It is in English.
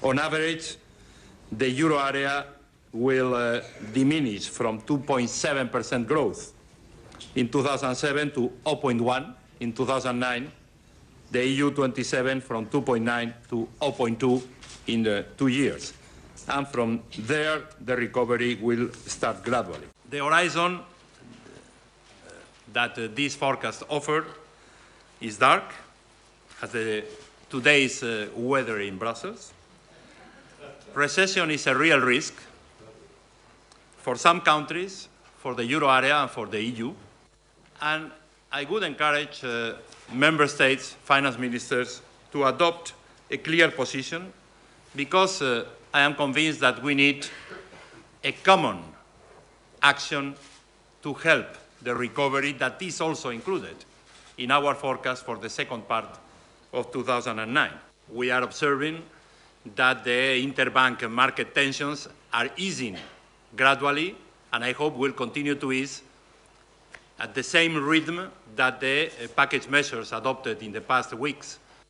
On average, the euro area will diminish from 2.7% growth in 2007 to 0.1 in 2009, the EU 27 from 2.9 to 0.2 in the 2 years. And from there, the recovery will start gradually. The horizon that this forecast offered is dark, as today's weather in Brussels. Recession is a real risk for some countries, for the euro area and for the EU. And I would encourage member states, finance ministers, to adopt a clear position, because I am convinced that we need a common action to help the recovery that is also included in our forecast for the second part of 2009. We are observing that the interbank market tensions are easing gradually, and I hope will continue to ease at the same rhythm that the package measures adopted in the past weeks